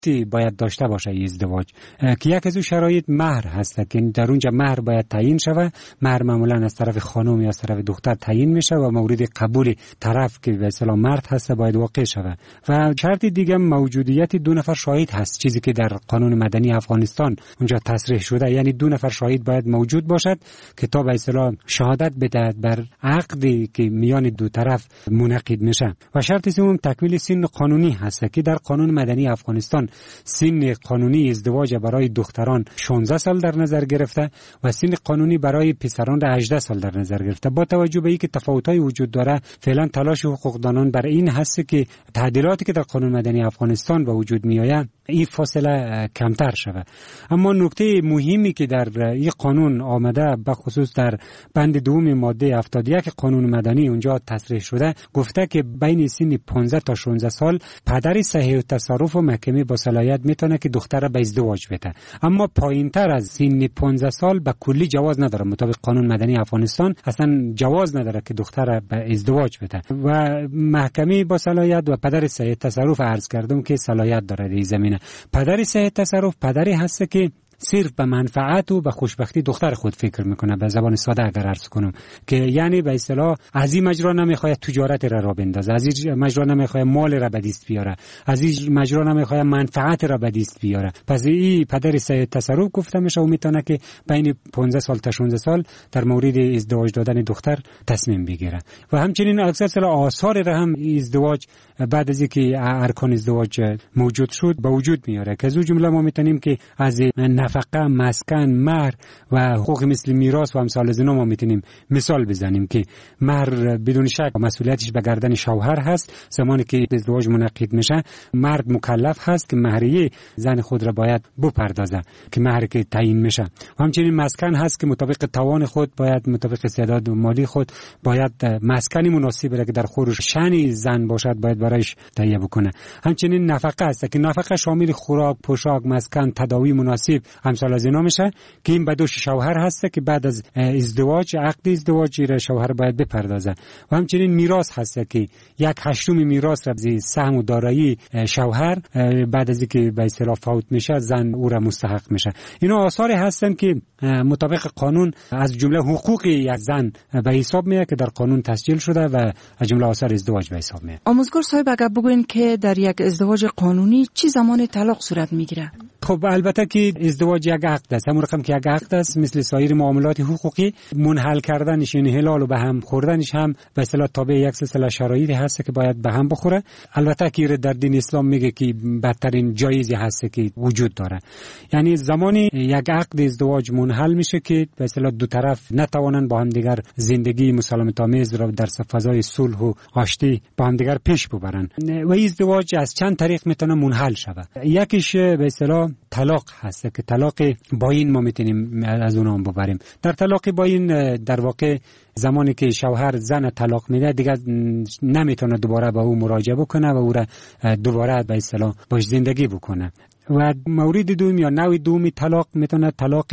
باید داشته باشه ازدواج که یک از اون شرایط مهر هست که در اونجا مهر باید تعیین شود. مهر معمولا از طرف خانم یا از طرف دختر تعیین میشه و مورد قبول طرف که به اصطلاح مرد هست باید واقع شود. و شرط دیگه موجودیت 2 نفر شاهد هست، چیزی که در قانون مدنی افغانستان اونجا تصریح شده، یعنی 2 نفر شاهد باید موجود باشد که تا به اصطلاح شهادت بدهد بر عقدی که میان دو طرف منعقد میشه. و شرط سوم تکمیل سن قانونی هست که در قانون مدنی افغانستان سن قانونی ازدواج برای دختران 16 سال در نظر گرفته و سن قانونی برای پسران 18 سال در نظر گرفته. با توجه به اینکه تفاوت‌های وجود داره، فعلا تلاش حقوقدانان برای این هست که تعدیلاتی که در قانون مدنی افغانستان به وجود میآید این فاصله کمتر شود. اما نکته مهمی که در این قانون آمده به خصوص در بند 2 ماده 71 قانون مدنی اونجا تصریح شده، گفته که بین سن 15 تا 16 سال پدر صحیح التصرف و محکمه با صلاحیت میتونه که دختر را به ازدواج بده. اما پایینتر از سن 15 سال به کلی جواز نداره. مطابق قانون مدنی افغانستان اصلا جواز نداره که دختر را به ازدواج بده و محکمه با صلاحیت و پدر صحیح التصرف عرض کردم که صلاحیت داره در این زمینه. پدر صحیح التصرف پدری هست که صرف به منفعت و به خوشبختی دختر خود فکر میکنه. به زبان ساده اگر عرض کنم که یعنی به اصطلاح از این مجرا نمیخواد تجارت را بندازه، از این مجرا نمیخواد مال را به دست بیاره، از این مجرا نمیخواد منفعت را به دست بیاره. پس این پدر صحیح التصرف گفته میشه و میتونه که بین 15 سال تا 16 سال در مورد ازدواج دادن دختر تصمیم بگیره. و همچنین اکثر آثار را هم ازدواج بعد از اینکه ارکان ازدواج موجود شد به وجود میاره که از اون جمله ما میتونیم که از نفقه، مسکن، مهر و حقوق مثل میراث و امثال از اینا ما میتونیم مثال بزنیم که مهر بدون شک مسئولیتش به گردن شوهر هست. زمانی که ازدواج منعقد میشه مرد مکلف هست که مهریه زن خود را باید بپردازه که مهر که تعیین میشه. و همچنین مسکن هست که مطابق توان خود باید مطابق استعداد مالی خود باید مسکنی مناسب را که در خور شأن زن باشد باید برایش تهیه بکنه. همچنین نفقه هست که نفقه شامل خوراک، پوشاک، مسکن، تداوی مناسب امثال از اینا میشه که این به دوش شوهر هست که بعد از ازدواج عقد ازدواج را شوهر باید بپردازه. و همچنین میراث هست که 1/8 میراث را از سهم و دارایی شوهر بعد از اینکه به اصطلاح فوت میشه زن او را مستحق میشه. اینا آثاری هستن که مطابق قانون از جمله حقوق یک زن به حساب میاد که در قانون تسجیل شده و از جمله آثار ازدواج به حساب میاد. آموزگار صاحب اگر بگوین که در یک ازدواج قانونی چه زمان طلاق صورت میگیره؟ خب البته که ازدواج یک عقد است، همون رقم که یک عقد است مثل سایر معاملات حقوقی منحل کردنش یعنی حلال و به هم خوردنش هم به اصطلاح تابع یک سلسله شرایطی هست که باید به هم بخوره. البته که در دین اسلام میگه که بدترین جایزی هست که وجود داره، یعنی زمانی یک عقد ازدواج منحل میشه که به اصطلاح دو طرف نتوانند با هم دیگر زندگی مسالمت آمیز را در فضای صلح و آشتی با هم دیگر پیش ببرن. و ازدواج از چند طریق میتونه منحل شود. یکیش به اصطلاح طلاق هست که طلاق باین ما میتونیم از اون هم ببریم. در طلاق باین در واقع زمانی که شوهر زن طلاق میده دیگه نمیتونه دوباره با او مراجعه بکنه و او را دوباره به اصطلاح باش زندگی بکنه. و مورد دوم یا نوع دوم طلاق میتونه طلاق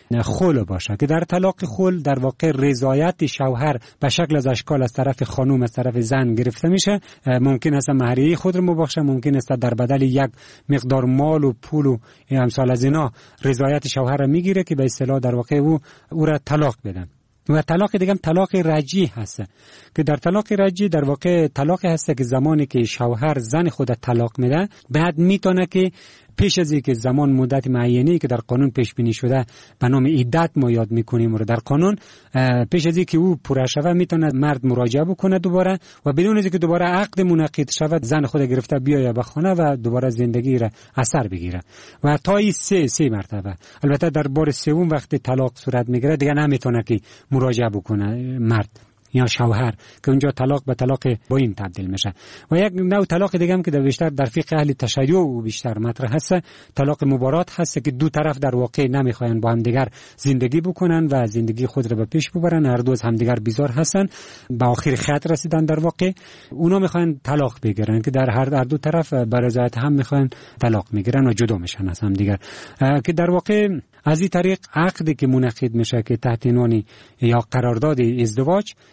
خلع باشه که در طلاق خلع در واقع رضایت شوهر به شکل از اشکال از طرف خانم از طرف زن گرفته میشه. ممکن است مهریه خود رو مبخشه، ممکن است در بدل یک مقدار مال و پول و امثال از اینا رضایت شوهر رو میگیره که به اصطلاح در واقع او را طلاق بدن. و طلاق دیگه هم طلاق رجعی هست که در طلاق رجعی در واقع طلاق هست که زمانی که شوهر زن خود طلاق میده بعد میتونه که پیش از اینکه زمان مدت معینی که در قانون پیش بینی شده به نام عدت ما یاد میکنیم رو در قانون پیش از اینکه او پوره شود میتونه مرد مراجعه بکنه دوباره و بدون اینکه دوباره عقد منعقد شود زن خود گرفته بیاید به خانه و دوباره زندگی را اثر بگیره و تا این سه مرتبه. البته در بار سوم وقتی طلاق صورت میگیره دیگه نمیتونه که مراجعه بکنه مرد یا شوهر که اونجا طلاق به طلاق باین تبدیل میشه. و یک نوع طلاق دیگه هم که بیشتر در فقه اهل تشیع و بیشتر مطرح هست طلاق مبارات هست که دو طرف در واقع نمیخواین با هم دیگر زندگی بکنن و زندگی خود را به پیش ببرن، هر دو از هم دیگر بیزار هستن، به آخر خط رسیدن در واقع اونا میخواین طلاق بگیرن که در هر دو طرف به رضایت هم میخواین طلاق میگیرن و جدا میشن از هم دیگر که در واقع از این طریق عقدی که منعقد میشه که تحت عنوان یا قرارداد ازدواج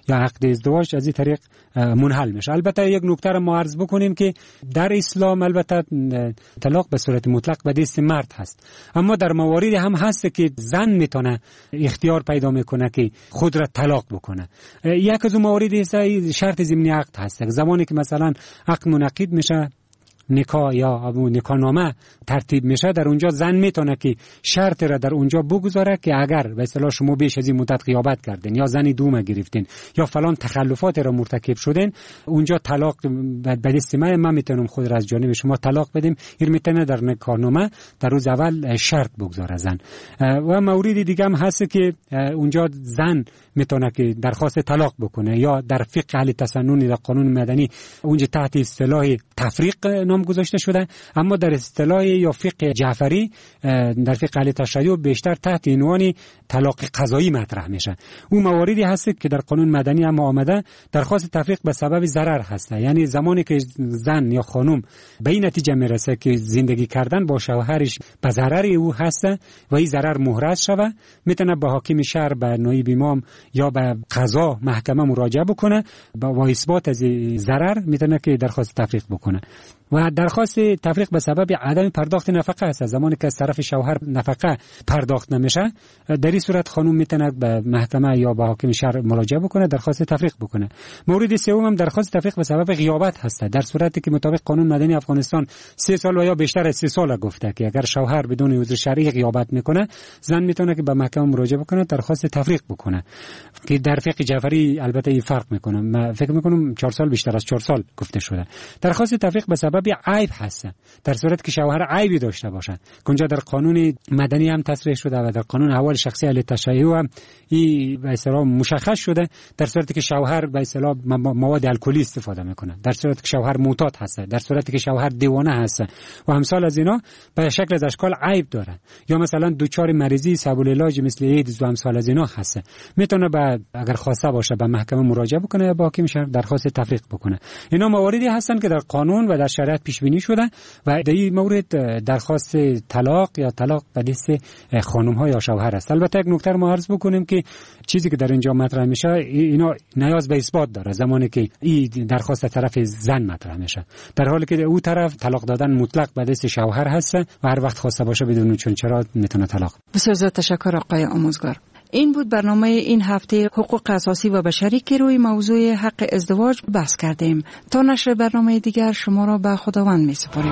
یا عقد ازدواج از این طریق منحل میشه. البته یک نکته را ما عرض بکنیم که در اسلام البته طلاق به صورت مطلق به دست مرد هست، اما در مواردی هم هست که زن میتونه اختیار پیدا میکنه که خود را طلاق بکنه. یک از اون مواردی شرط ضمنی عقد هست. زمانی که مثلا عقد منعقد میشه، نکاح یا نکاحنامه ترتیب میشه، در اونجا زن میتونه که شرط را در اونجا بگذاره که اگر به اصطلاح شما بیش از این مدت غیابت کردین یا زنی دوم گرفتین یا فلان تخلفات را مرتکب شدین، اونجا طلاق به دست من میتونم خود را از جانب شما طلاق بدیم. این میتونه در نکاحنامه در روز اول شرط بگذاره زن. و مورد دیگه هم هست که اونجا زن میتونه که درخواست طلاق بکنه، یا در فقه اهل تسنن در قانون مدنی اونجا تحت اصطلاح تفریق نام گذاشته شده، اما در اصطلاح یا فقه جعفری در فقه اهل تشیع بیشتر تحت عنوان طلاق قضایی مطرح میشه. اون مواردی هست که در قانون مدنی هم آمده درخواست تفریق به سبب ضرر هست، یعنی زمانی که زن یا خانم به این نتیجه میرسه که زندگی کردن با شوهرش به ضرر او هست و این ضرر محرز شوه، میتونه به حاکم شهر، به نایب امام یا به قضا محکمه مراجعه بکنه با اثبات از ضرر میتونه که درخواست تفریق بکنه. و درخواست تفریق به سبب عدم پرداخت نفقه است. زمانی که از طرف شوهر نفقه پرداخت نمیشه، در این صورت خانم میتونه به محکمه یا به حاکم شهر مراجعه بکنه، درخواست تفریق بکنه. مورد سوم هم درخواست تفریق به سبب غیابت هست، در صورتی که مطابق قانون مدنی افغانستان 3 سال و یا بیشتر از 3 سال گفته که اگر شوهر بدون عذر شرعی غیابت میکنه، زن میتونه که به محکمه مراجعه بکنه، درخواست تفریق بکنه، که در فقه جعفری البته این فرق میکنه. من فکر میکنم 4 سال بیشتر از 4 سال گفته شده. درخواست تفریق به سبب عیب هست، در صورتی که شوهر عیبی داشته باشه، که اونجا در قانون مدنی هم تصریح شده و در قانون احوال شخصی اهل تشیع هم این به اصطلاح مشخص شده. در صورتی که شوهر به اصطلاح مواد الکلی استفاده میکنه، در صورتی که شوهر معتاد هست، در صورتی که شوهر دیوانه هست و امثال از اینا به شکل از اشکال عیب داره، یا مثلا دچار مریضی سبب العلاج مثل ایدز و امثال از اینا هست، میتونه اگر خواسته باشه به محکمه مراجعه بکنه یا با حاکم شهر درخواست تفریق بکنه. اینا مواردی هستن که در قانون و در شریعت پیش بینی شده و در این مورد درخواست طلاق یا طلاق به دست خانم ها یا شوهر است. البته یک نکته ما عرض بکنیم که چیزی که در اینجا مطرح میشه اینا نیاز به اثبات داره زمانی که این درخواست طرف زن مطرح میشه، در حالی که او طرف طلاق دادن مطلق به دست شوهر هست و هر وقت خواسته باشه بدون چون چرا میتونه طلاق. بسیار زیاد تشکر آقای آموزگار. این بود برنامه این هفته حقوق اساسی و بشری که روی موضوع حق ازدواج بحث کردیم. تا نشر برنامه دیگر شما را به خداوند می سپاریم.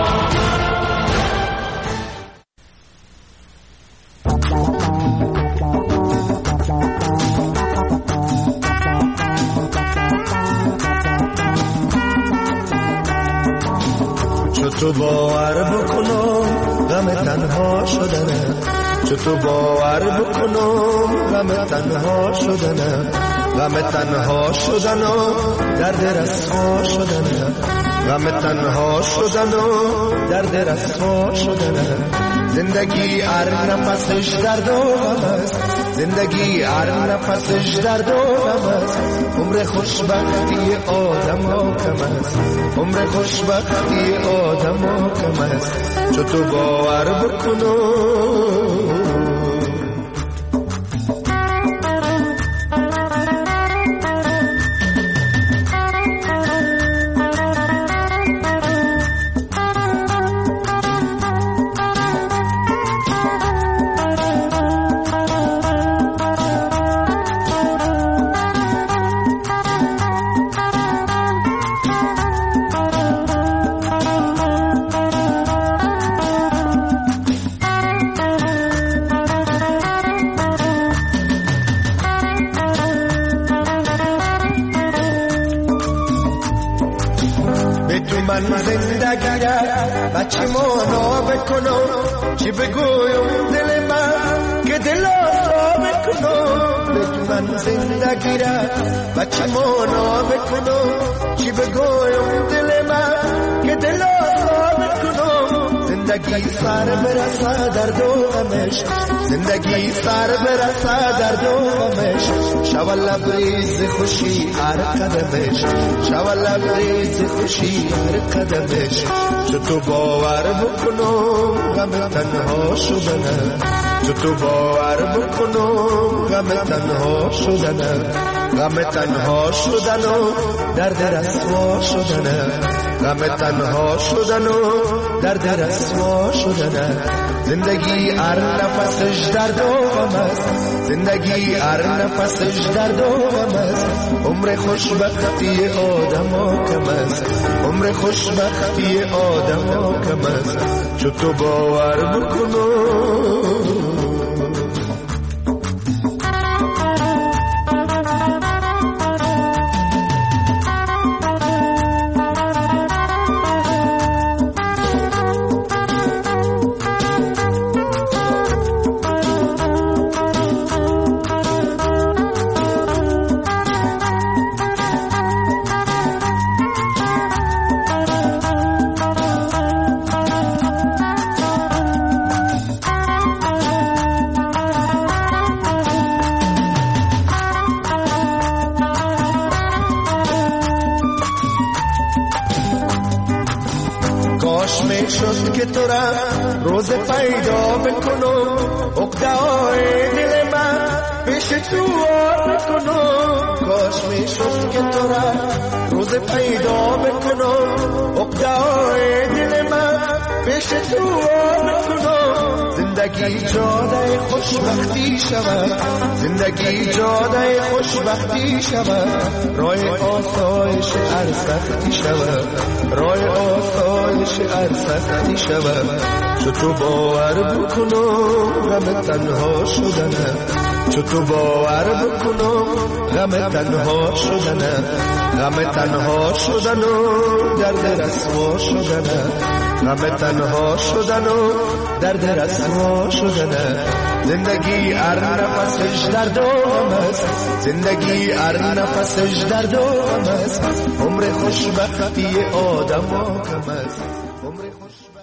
تو باور بکنم غم تنها شدنه، تو باور بکنم غم تنها شدنه، غم تنها شدن و درد رسوا شدنه، غم تنها شدن و درد رسوا شدنه. زندگی هر نفسش درد و غم است، زندگی هر نفسش درد و غم است. عمر خوشبختی آدم ها کم است، عمر خوشبختی آدم ها کم است. چو تو باور بکنم بچه مانا بکنم چی بگویم دل من که دل آسا بکنم. بگو من زندگی را بچه مانا بکنم چی بگویم دل من که دل آسا بکنم. زندگی سر برسه در دو غمش، زندگی سر برسه در دو غمش. شو لبریز خوشی هر قدمش، شو لبریز خوشی هر قدمش. چو تو باور بکنم غم تنها شدنه، چو تو باور بکنم غم تنها شدنه، غم تنها شدن و درد رسوا شدن، غم تنها شدن و درد رسوا شدن. زندگی هر نفسش درد و غم است، زندگی هر نفسش درد و غم است. عمر خوشبختی آدم کم است، عمر خوشبختی آدم کم است. چو تو باور بکنو شد که تو را روز پیدا بکنم، عقده‌های دل من پیش تو آر کنم. کاش می شد که تو را روز پیدا بکنم، عقده‌های دل من پیش تو آر کنم. زندگی جاده خوشبختی شود، زندگی جاده خوشبختی شود. راه آسایش هر سختی شود، راه آسایش هر سختی شود. چو تو باور بکنم غم تنها شدن، چو تو باور بکنم غم تنها شدن، غم تنها شدن و درد رسوا شدن، غم تنها شدن و درد رسوا شدن. زندگی هر نفسش درد و غم است، زندگی هر نفسش درد و غم است. عمر خوشبختی آدم کم است، عمر خوشبختی